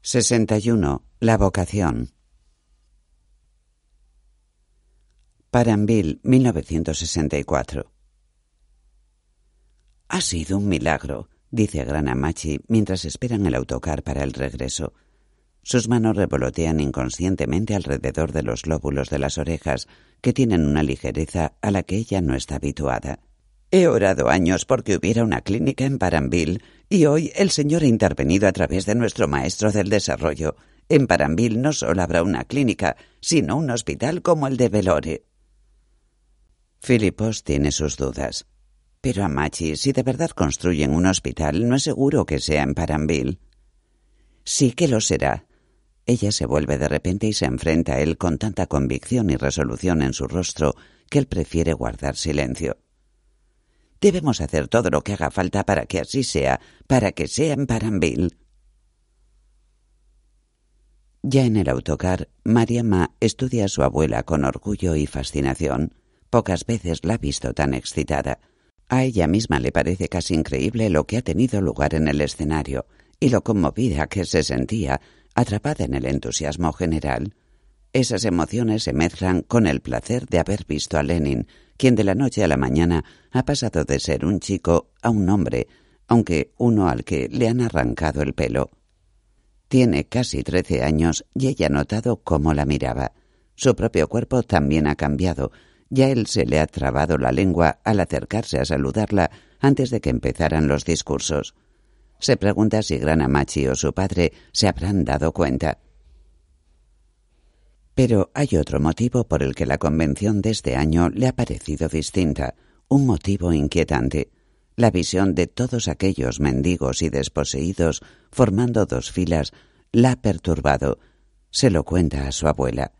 61. La vocación. Paranville, 1964. Ha sido un milagro, dice Granamachi mientras esperan el autocar para el regreso. Sus manos revolotean inconscientemente alrededor de los lóbulos de las orejas, que tienen una ligereza a la que ella no está habituada. He orado años porque hubiera una clínica en Paranville, y hoy el Señor ha intervenido a través de nuestro maestro del desarrollo. En Paranville no solo habrá una clínica, sino un hospital como el de Velore. Philippos tiene sus dudas. Pero Amachi, si de verdad construyen un hospital, no es seguro que sea en Paranville. Sí que lo será. Ella se vuelve de repente y se enfrenta a él con tanta convicción y resolución en su rostro que él prefiere guardar silencio. Debemos hacer todo lo que haga falta para que así sea, para que sea en Paranville. Ya en el autocar, Mariama estudia a su abuela con orgullo y fascinación. Pocas veces la ha visto tan excitada. A ella misma le parece casi increíble lo que ha tenido lugar en el escenario y lo conmovida que se sentía, atrapada en el entusiasmo general. Esas emociones se mezclan con el placer de haber visto a Lenin, quien de la noche a la mañana ha pasado de ser un chico a un hombre, aunque uno al que le han arrancado el pelo. Tiene casi 13 años y ella ha notado cómo la miraba. Su propio cuerpo también ha cambiado. Ya él se le ha trabado la lengua al acercarse a saludarla antes de que empezaran los discursos. Se pregunta si Granamachi o su padre se habrán dado cuenta. Pero hay otro motivo por el que la convención de este año le ha parecido distinta, un motivo inquietante. La visión de todos aquellos mendigos y desposeídos formando dos filas la ha perturbado. Se lo cuenta a su abuela.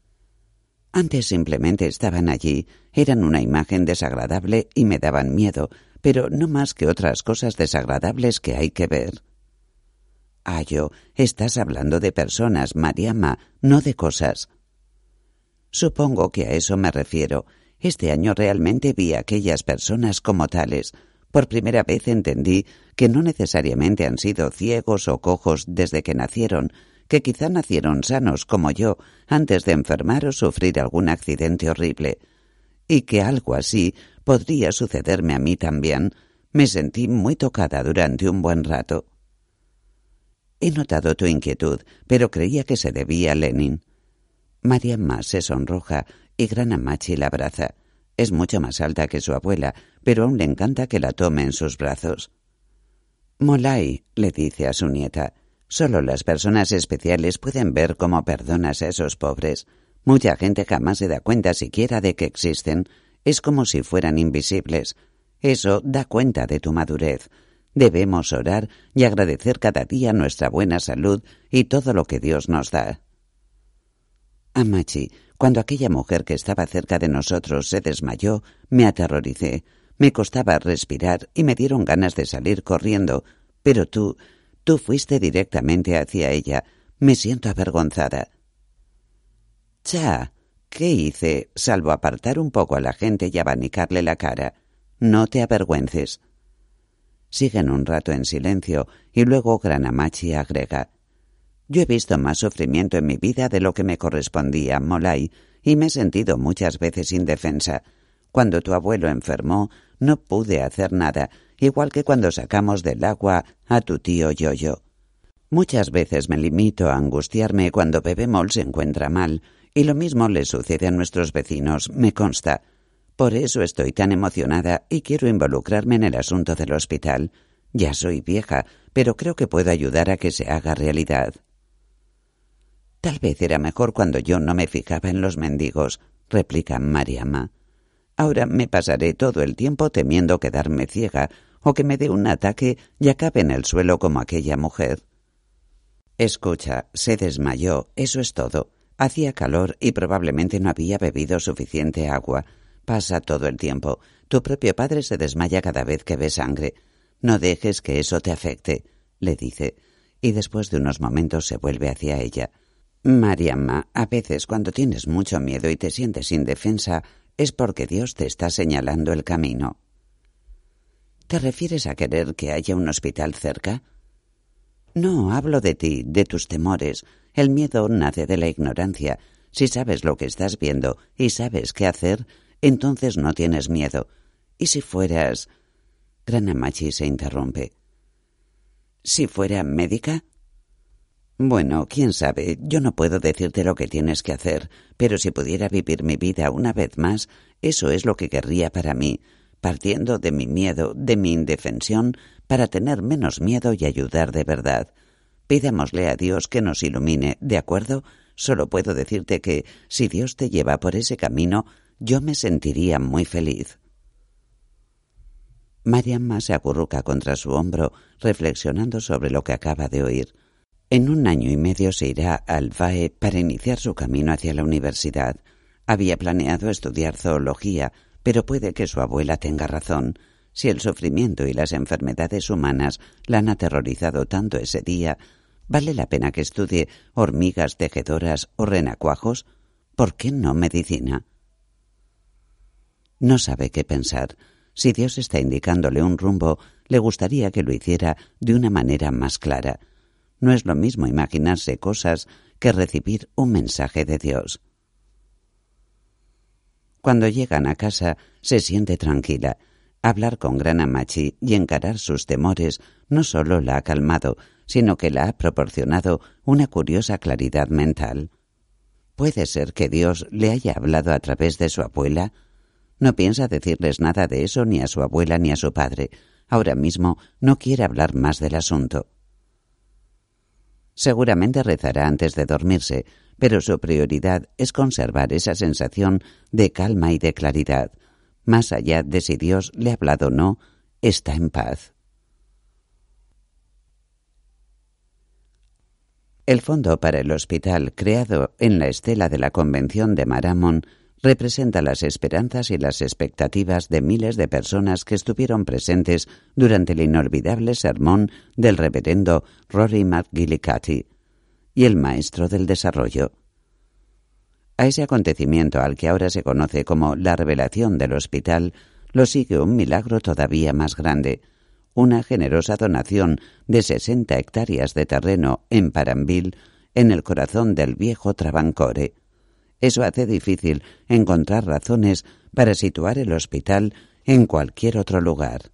Antes simplemente estaban allí, eran una imagen desagradable y me daban miedo, pero no más que otras cosas desagradables que hay que ver. Ayo, estás hablando de personas, Mariama, no de cosas. Supongo que a eso me refiero. Este año realmente vi a aquellas personas como tales. Por primera vez entendí que no necesariamente han sido ciegos o cojos desde que nacieron, que quizá nacieron sanos como yo antes de enfermar o sufrir algún accidente horrible, y que algo así podría sucederme a mí también. Me sentí muy tocada durante un buen rato. He notado tu inquietud, pero creía que se debía a Lenin. Mariama se sonroja y Granamachi la abraza. Es mucho más alta que su abuela, pero aún le encanta que la tome en sus brazos. Molay, le dice a su nieta, solo las personas especiales pueden ver cómo perdonas a esos pobres. Mucha gente jamás se da cuenta siquiera de que existen. Es como si fueran invisibles. Eso da cuenta de tu madurez. Debemos orar y agradecer cada día nuestra buena salud y todo lo que Dios nos da. Amachi, cuando aquella mujer que estaba cerca de nosotros se desmayó, me aterroricé. Me costaba respirar y me dieron ganas de salir corriendo. Pero tú fuiste directamente hacia ella. Me siento avergonzada. Cha, ¿qué hice, salvo apartar un poco a la gente y abanicarle la cara? No te avergüences. Siguen un rato en silencio y luego Granamachi agrega: yo he visto más sufrimiento en mi vida de lo que me correspondía, Molay, y me he sentido muchas veces indefensa. Cuando tu abuelo enfermó, no pude hacer nada, igual que cuando sacamos del agua a tu tío Yoyo. Muchas veces me limito a angustiarme cuando Bebemol se encuentra mal, y lo mismo le sucede a nuestros vecinos, me consta. Por eso estoy tan emocionada y quiero involucrarme en el asunto del hospital. Ya soy vieja, pero creo que puedo ayudar a que se haga realidad. Tal vez era mejor cuando yo no me fijaba en los mendigos, replica Mariama. Ahora me pasaré todo el tiempo temiendo quedarme ciega o que me dé un ataque y acabe en el suelo como aquella mujer. Escucha, se desmayó, eso es todo. Hacía calor y probablemente no había bebido suficiente agua. Pasa todo el tiempo. Tu propio padre se desmaya cada vez que ve sangre. No dejes que eso te afecte, le dice, y después de unos momentos se vuelve hacia ella. Mariama, a veces cuando tienes mucho miedo y te sientes indefensa, es porque Dios te está señalando el camino. ¿Te refieres a querer que haya un hospital cerca? No, hablo de ti, de tus temores. El miedo nace de la ignorancia. Si sabes lo que estás viendo y sabes qué hacer, entonces no tienes miedo. ¿Y si fueras...? Granamachi se interrumpe. ¿Si fuera médica? Bueno, quién sabe, yo no puedo decirte lo que tienes que hacer, pero si pudiera vivir mi vida una vez más, eso es lo que querría para mí, partiendo de mi miedo, de mi indefensión, para tener menos miedo y ayudar de verdad. Pidámosle a Dios que nos ilumine, ¿de acuerdo? Solo puedo decirte que, si Dios te lleva por ese camino, yo me sentiría muy feliz. Mariamma se acurruca contra su hombro, reflexionando sobre lo que acaba de oír. En 1 año y medio se irá a Alvae para iniciar su camino hacia la universidad. Había planeado estudiar zoología, pero puede que su abuela tenga razón. Si el sufrimiento y las enfermedades humanas la han aterrorizado tanto ese día, ¿vale la pena que estudie hormigas tejedoras o renacuajos? ¿Por qué no medicina? No sabe qué pensar. Si Dios está indicándole un rumbo, le gustaría que lo hiciera de una manera más clara. No es lo mismo imaginarse cosas que recibir un mensaje de Dios. Cuando llegan a casa, se siente tranquila. Hablar con Granamachi y encarar sus temores no solo la ha calmado, sino que la ha proporcionado una curiosa claridad mental. ¿Puede ser que Dios le haya hablado a través de su abuela? No piensa decirles nada de eso ni a su abuela ni a su padre. Ahora mismo no quiere hablar más del asunto. Seguramente rezará antes de dormirse, pero su prioridad es conservar esa sensación de calma y de claridad. Más allá de si Dios le ha hablado o no, está en paz. El fondo para el hospital, creado en la estela de la Convención de Maramon, representa las esperanzas y las expectativas de miles de personas que estuvieron presentes durante el inolvidable sermón del reverendo Rory McGillicuddy y el maestro del desarrollo. A ese acontecimiento, al que ahora se conoce como la revelación del hospital, lo sigue un milagro todavía más grande, una generosa donación de 60 hectáreas de terreno en Paranville, en el corazón del viejo Travancore. Eso hace difícil encontrar razones para situar el hospital en cualquier otro lugar.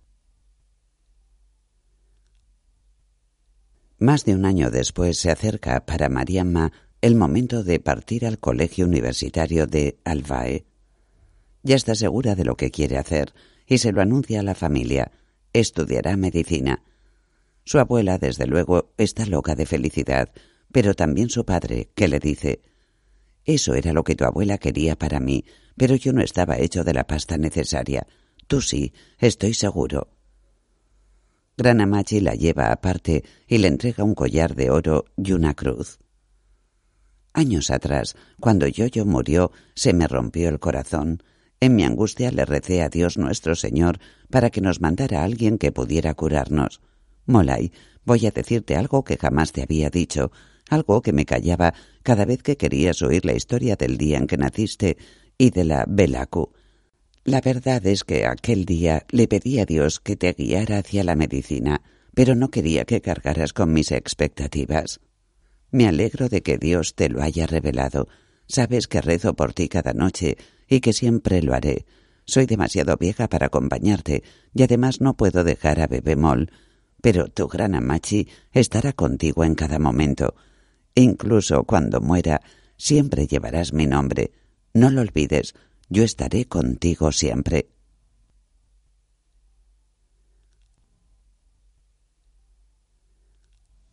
Más de 1 año después se acerca para Mariamma el momento de partir al colegio universitario de Alvae. Ya está segura de lo que quiere hacer y se lo anuncia a la familia. Estudiará medicina. Su abuela, desde luego, está loca de felicidad, pero también su padre, que le dice: «Eso era lo que tu abuela quería para mí, pero yo no estaba hecho de la pasta necesaria. Tú sí, estoy seguro». Granamachi la lleva aparte y le entrega un collar de oro y una cruz. Años atrás, cuando Yoyo murió, se me rompió el corazón. En mi angustia le recé a Dios nuestro Señor para que nos mandara a alguien que pudiera curarnos. Molay, voy a decirte algo que jamás te había dicho, algo que me callaba cada vez que querías oír la historia del día en que naciste y de la Belaku. La verdad es que aquel día le pedí a Dios que te guiara hacia la medicina, pero no quería que cargaras con mis expectativas. Me alegro de que Dios te lo haya revelado. Sabes que rezo por ti cada noche y que siempre lo haré. Soy demasiado vieja para acompañarte y además no puedo dejar a Bebemol, pero tu Granamachi estará contigo en cada momento. Incluso cuando muera, siempre llevarás mi nombre. No lo olvides, yo estaré contigo siempre.